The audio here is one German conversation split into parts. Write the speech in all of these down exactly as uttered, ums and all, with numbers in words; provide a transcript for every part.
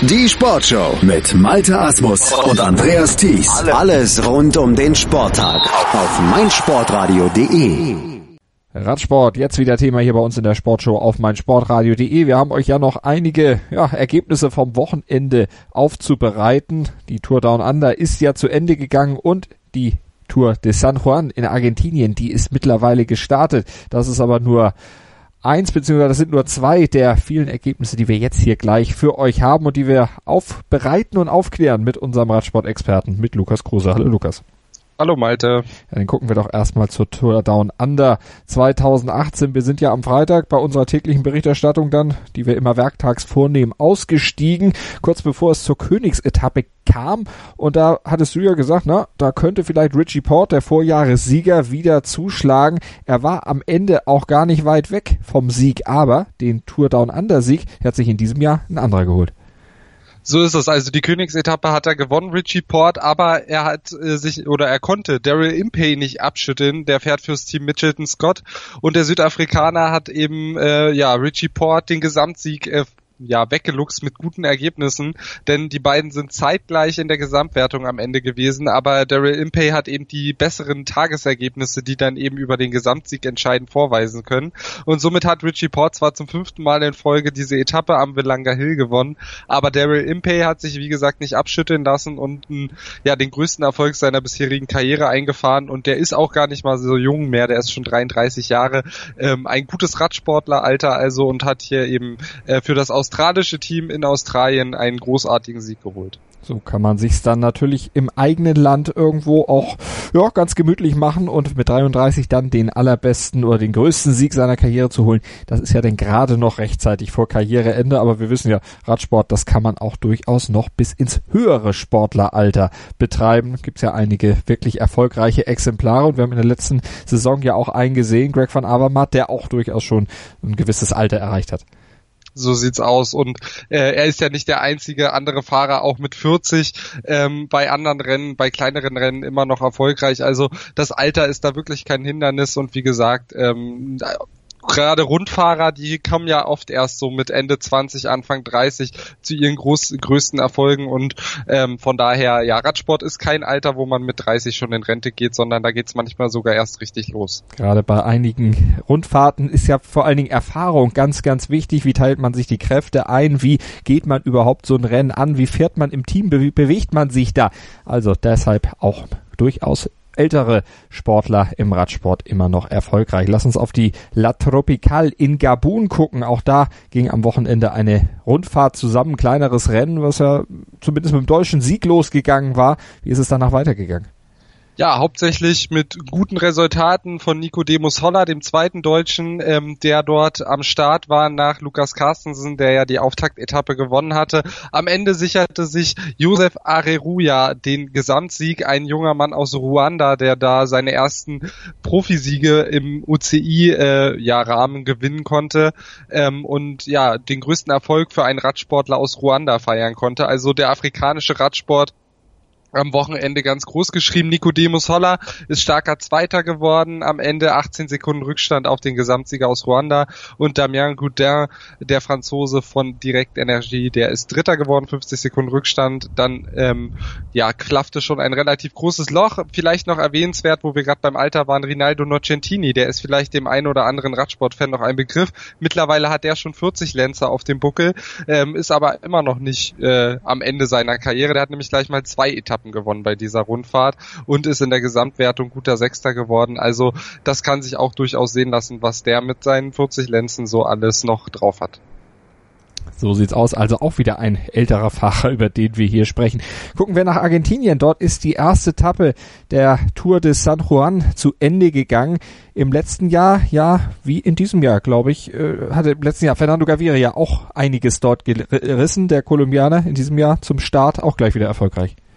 Die Sportshow mit Malte Asmus und Andreas Thies. Alles rund um den Sporttag auf meinsportradio punkt de. Radsport, jetzt wieder Thema hier bei uns in der Sportshow auf meinsportradio punkt de. Wir haben euch ja noch einige ja, Ergebnisse vom Wochenende aufzubereiten. Die Tour Down Under ist ja zu Ende gegangen und die Tour de San Juan in Argentinien, die ist mittlerweile gestartet. Das ist aber nur eins, beziehungsweise das sind nur zwei der vielen Ergebnisse, die wir jetzt hier gleich für euch haben und die wir aufbereiten und aufklären mit unserem Radsport-Experten, mit Lukas Kruse. Hallo Lukas. Hallo Malte. Ja, dann gucken wir doch erstmal zur Tour Down Under zwanzig achtzehn. Wir sind ja am Freitag bei unserer täglichen Berichterstattung dann, die wir immer werktags vornehmen, ausgestiegen, kurz bevor es zur Königsetappe kam. Und da hattest du ja gesagt, na, da könnte vielleicht Richie Porte, der Vorjahressieger, wieder zuschlagen. Er war am Ende auch gar nicht weit weg vom Sieg, aber den Tour Down Under Sieg hat sich in diesem Jahr ein anderer geholt. So ist es. Also die Königsetappe hat er gewonnen, Richie Porte, aber er hat äh, sich oder er konnte Daryl Impey nicht abschütteln. Der fährt fürs Team Mitchelton Scott und der Südafrikaner hat eben äh, ja Richie Porte den Gesamtsieg äh, ja weggeluchst mit guten Ergebnissen, denn die beiden sind zeitgleich in der Gesamtwertung am Ende gewesen, aber Daryl Impey hat eben die besseren Tagesergebnisse, die dann eben über den Gesamtsieg entscheidend vorweisen können und somit hat Richie Porte zwar zum fünften Mal in Folge diese Etappe am Willanga Hill gewonnen, aber Daryl Impey hat sich wie gesagt nicht abschütteln lassen und m, ja den größten Erfolg seiner bisherigen Karriere eingefahren und der ist auch gar nicht mal so jung mehr, der ist schon dreiunddreißig Jahre, ähm, ein gutes Radsportleralter also und hat hier eben äh, für das australische Team in Australien einen großartigen Sieg geholt. So kann man sich's dann natürlich im eigenen Land irgendwo auch ja ganz gemütlich machen und mit dreiunddreißig dann den allerbesten oder den größten Sieg seiner Karriere zu holen. Das ist ja dann gerade noch rechtzeitig vor Karriereende, aber wir wissen ja, Radsport, das kann man auch durchaus noch bis ins höhere Sportleralter betreiben. Gibt's ja einige wirklich erfolgreiche Exemplare und wir haben in der letzten Saison ja auch einen gesehen, Greg van Avermaet, der auch durchaus schon ein gewisses Alter erreicht hat. So sieht's aus und äh, er ist ja nicht der einzige andere Fahrer, auch mit vierzig ähm, bei anderen Rennen, bei kleineren Rennen immer noch erfolgreich. Also das Alter ist da wirklich kein Hindernis und wie gesagt, ähm, gerade Rundfahrer, die kommen ja oft erst so mit Ende zwanzig, Anfang dreißig zu ihren groß, größten Erfolgen und ähm, von daher, ja, Radsport ist kein Alter, wo man mit dreißig schon in Rente geht, sondern da geht's manchmal sogar erst richtig los. Gerade bei einigen Rundfahrten ist ja vor allen Dingen Erfahrung ganz, ganz wichtig. Wie teilt man sich die Kräfte ein? Wie geht man überhaupt so ein Rennen an? Wie fährt man im Team? Be- bewegt man sich da? Also deshalb auch durchaus ältere Sportler im Radsport immer noch erfolgreich. Lass uns auf die La Tropicale in Gabun gucken. Auch da ging am Wochenende eine Rundfahrt zusammen, kleineres Rennen, was ja zumindest mit dem deutschen Sieg losgegangen war. Wie ist es danach weitergegangen? Ja, hauptsächlich mit guten Resultaten von Nicodemus Holler, dem zweiten Deutschen, ähm, der dort am Start war nach Lukas Carstensen, der ja die Auftaktetappe gewonnen hatte. Am Ende sicherte sich Joseph Areruya den Gesamtsieg, ein junger Mann aus Ruanda, der da seine ersten Profisiege im U C I-Rahmen äh, ja, gewinnen konnte ähm, und ja den größten Erfolg für einen Radsportler aus Ruanda feiern konnte. Also der afrikanische Radsport am Wochenende ganz groß geschrieben. Nicodemus Holler ist starker Zweiter geworden, am Ende achtzehn Sekunden Rückstand auf den Gesamtsieger aus Ruanda und Damien Goudin, der Franzose von Direct Energie, der ist Dritter geworden, fünfzig Sekunden Rückstand. Dann ähm, ja klaffte schon ein relativ großes Loch. Vielleicht noch erwähnenswert, wo wir gerade beim Alter waren, Rinaldo Nocentini, der ist vielleicht dem einen oder anderen Radsportfan noch ein Begriff. Mittlerweile hat der schon vierzig Lenzer auf dem Buckel, ähm, ist aber immer noch nicht äh, am Ende seiner Karriere. Der hat nämlich gleich mal zwei Etappen gewonnen bei dieser Rundfahrt und ist in der Gesamtwertung guter Sechster geworden. Also das kann sich auch durchaus sehen lassen, was der mit seinen vierzig Lenzen so alles noch drauf hat. So sieht's aus. Also auch wieder ein älterer Fahrer, über den wir hier sprechen. Gucken wir nach Argentinien. Dort ist die erste Etappe der Tour de San Juan zu Ende gegangen. Im letzten Jahr, ja, wie in diesem Jahr, glaube ich, äh, hatte im letzten Jahr Fernando Gaviria auch einiges dort gerissen. Der Kolumbianer in diesem Jahr zum Start auch gleich wieder erfolgreich.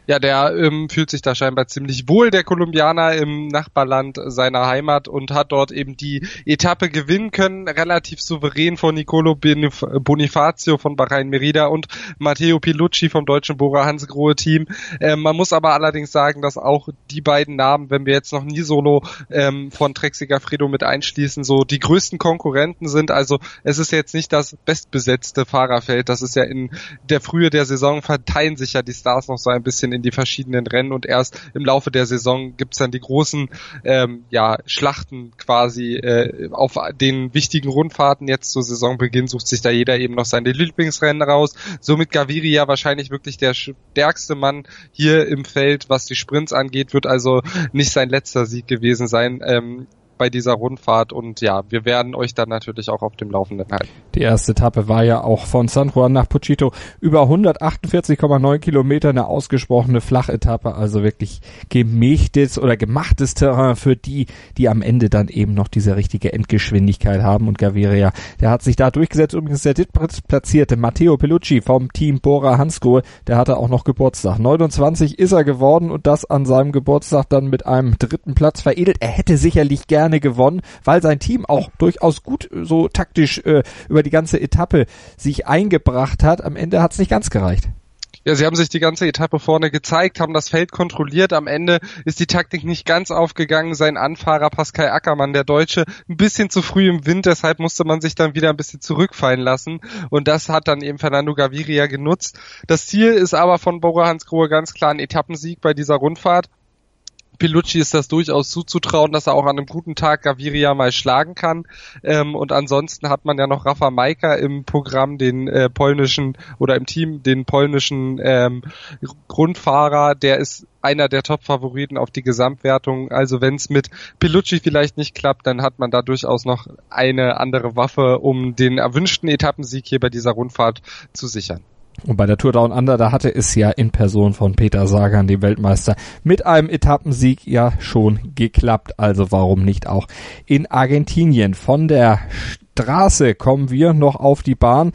Ja, der ähm, fühlt sich da scheinbar ziemlich wohl, der Kolumbianer, im Nachbarland seiner Heimat und hat dort eben die Etappe gewinnen können, relativ souverän von Nicolo Bonifacio von Bahrain Merida und Matteo Pilucci vom deutschen Bora Hansgrohe Team. Ähm, man muss aber allerdings sagen, dass auch die beiden Namen, wenn wir jetzt noch Nisolo ähm, von Trek Segafredo mit einschließen, so die größten Konkurrenten sind. Also es ist jetzt nicht das bestbesetzte Fahrerfeld. Das ist ja in der Frühe der Saison, verteilen sich ja die Stars noch so ein bisschen in die verschiedenen Rennen und erst im Laufe der Saison gibt's dann die großen ähm, ja Schlachten quasi äh, auf den wichtigen Rundfahrten. Jetzt zu Saisonbeginn sucht sich da jeder eben noch seine Lieblingsrennen raus. Somit Gaviria wahrscheinlich wirklich der stärkste Mann hier im Feld, was die Sprints angeht, wird also nicht sein letzter Sieg gewesen sein. Ähm, bei dieser Rundfahrt und ja, wir werden euch dann natürlich auch auf dem Laufenden halten. Die erste Etappe war ja auch von San Juan nach Pochito über hundertachtundvierzig Komma neun Kilometer, eine ausgesprochene Flachetappe, also wirklich gemächtes oder gemachtes Terrain für die, die am Ende dann eben noch diese richtige Endgeschwindigkeit haben und Gaviria, der hat sich da durchgesetzt. Übrigens der drittplatzierte Matteo Pilucci vom Team Bora Hansgrohe, der hatte auch noch Geburtstag. neunundzwanzig ist er geworden und das an seinem Geburtstag dann mit einem dritten Platz veredelt. Er hätte sicherlich gerne gewonnen, weil sein Team auch durchaus gut so taktisch äh, über die ganze Etappe sich eingebracht hat. Am Ende hat es nicht ganz gereicht. Ja, sie haben sich die ganze Etappe vorne gezeigt, haben das Feld kontrolliert. Am Ende ist die Taktik nicht ganz aufgegangen. Sein Anfahrer Pascal Ackermann, der Deutsche, ein bisschen zu früh im Wind. Deshalb musste man sich dann wieder ein bisschen zurückfallen lassen. Und das hat dann eben Fernando Gaviria genutzt. Das Ziel ist aber von Bora Hansgrohe ganz klar ein Etappensieg bei dieser Rundfahrt. Pilucci ist das durchaus zuzutrauen, dass er auch an einem guten Tag Gaviria mal schlagen kann. Ähm, und ansonsten hat man ja noch Rafa Majka im Programm, den äh, polnischen oder im Team, den polnischen ähm, Grundfahrer. Der ist einer der Top-Favoriten auf die Gesamtwertung. Also wenn es mit Pilucci vielleicht nicht klappt, dann hat man da durchaus noch eine andere Waffe, um den erwünschten Etappensieg hier bei dieser Rundfahrt zu sichern. Und bei der Tour Down Under, da hatte es ja in Person von Peter Sagan, dem Weltmeister, mit einem Etappensieg ja schon geklappt. Also warum nicht auch in Argentinien? Von der Straße kommen wir noch auf die Bahn.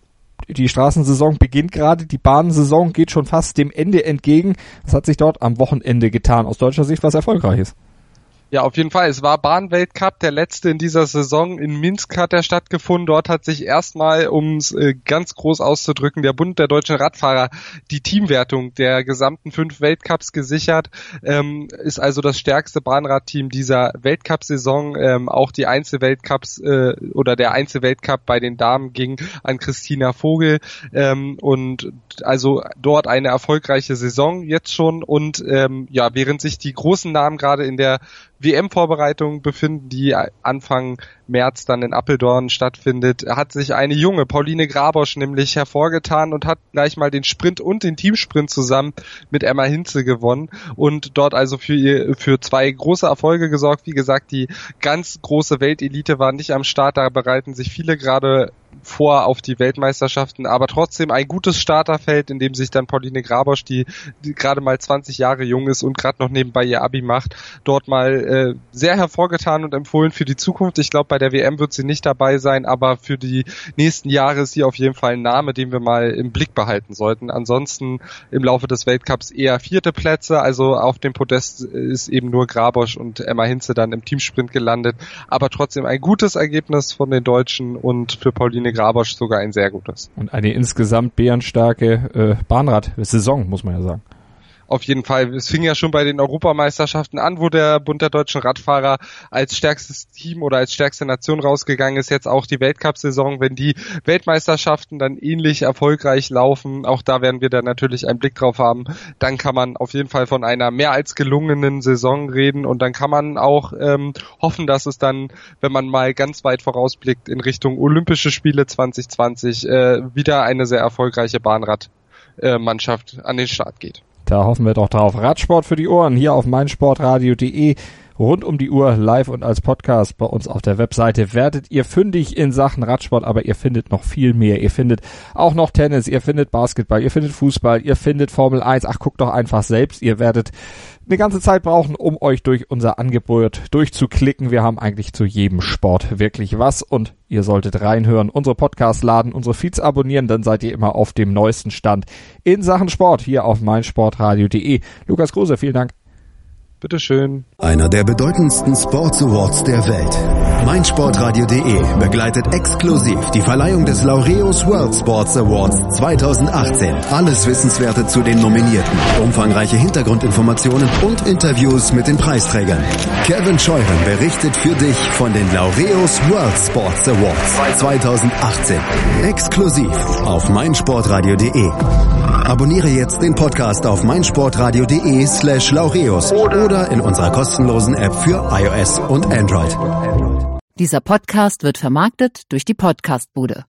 Die Straßensaison beginnt gerade, die Bahnsaison geht schon fast dem Ende entgegen. Was hat sich dort am Wochenende getan? Aus deutscher Sicht was Erfolgreiches. Ja, auf jeden Fall. Es war Bahnweltcup, der letzte in dieser Saison. In Minsk hat er stattgefunden. Dort hat sich erstmal, um es äh, ganz groß auszudrücken, der Bund der deutschen Radfahrer die Teamwertung der gesamten fünf Weltcups gesichert. Ähm, ist also das stärkste Bahnradteam dieser Weltcup-Saison. Ähm, auch die Einzelweltcups äh, oder der Einzelweltcup bei den Damen ging an Christina Vogel. Ähm, und also dort eine erfolgreiche Saison jetzt schon. Und ähm, ja, während sich die großen Namen gerade in der W M-Vorbereitung befinden, die Anfang März dann in Apeldoorn stattfindet, hat sich eine junge Pauline Grabosch nämlich hervorgetan und hat gleich mal den Sprint und den Teamsprint zusammen mit Emma Hinze gewonnen und dort also für ihr, für zwei große Erfolge gesorgt. Wie gesagt, die ganz große Weltelite war nicht am Start, da bereiten sich viele gerade vor auf die Weltmeisterschaften, aber trotzdem ein gutes Starterfeld, in dem sich dann Pauline Grabosch, die, die gerade mal zwanzig Jahre jung ist und gerade noch nebenbei ihr Abi macht, dort mal äh, sehr hervorgetan und empfohlen für die Zukunft. Ich glaube, bei der W M wird sie nicht dabei sein, aber für die nächsten Jahre ist sie auf jeden Fall ein Name, den wir mal im Blick behalten sollten. Ansonsten im Laufe des Weltcups eher vierte Plätze, also auf dem Podest ist eben nur Grabosch und Emma Hinze dann im Teamsprint gelandet, aber trotzdem ein gutes Ergebnis von den Deutschen und für Pauline Grabosch sogar ein sehr gutes. Und eine insgesamt bärenstarke äh, Bahnrad-Saison, muss man ja sagen. Auf jeden Fall. Es fing ja schon bei den Europameisterschaften an, wo der Bund der deutschen Radfahrer als stärkstes Team oder als stärkste Nation rausgegangen ist. Jetzt auch die Weltcup-Saison, wenn die Weltmeisterschaften dann ähnlich erfolgreich laufen, auch da werden wir dann natürlich einen Blick drauf haben, dann kann man auf jeden Fall von einer mehr als gelungenen Saison reden und dann kann man auch ähm, hoffen, dass es dann, wenn man mal ganz weit vorausblickt in Richtung Olympische Spiele zwanzig zwanzig, äh, wieder eine sehr erfolgreiche Bahnradmannschaft äh, an den Start geht. Da hoffen wir doch drauf. Radsport für die Ohren hier auf meinsportradio punkt de rund um die Uhr live und als Podcast bei uns auf der Webseite. Werdet ihr fündig in Sachen Radsport, aber ihr findet noch viel mehr. Ihr findet auch noch Tennis, ihr findet Basketball, ihr findet Fußball, ihr findet Formel eins. Ach, guckt doch einfach selbst. Ihr werdet eine ganze Zeit brauchen, um euch durch unser Angebot durchzuklicken. Wir haben eigentlich zu jedem Sport wirklich was und ihr solltet reinhören, unsere Podcasts laden, unsere Feeds abonnieren, dann seid ihr immer auf dem neuesten Stand in Sachen Sport hier auf meinsportradio punkt de. Lukas Kruse, vielen Dank. Bitteschön. Einer der bedeutendsten Sports Awards der Welt. meinsportradio punkt de begleitet exklusiv die Verleihung des Laureus World Sports Awards zwanzig achtzehn. Alles Wissenswerte zu den Nominierten, umfangreiche Hintergrundinformationen und Interviews mit den Preisträgern. Kevin Scheuren berichtet für dich von den Laureus World Sports Awards zwanzig achtzehn. Exklusiv auf meinsportradio punkt de. Abonniere jetzt den Podcast auf meinsportradio punkt de slash Laureus oder in unserer kostenlosen App für iOS und Android. Dieser Podcast wird vermarktet durch die Podcastbude.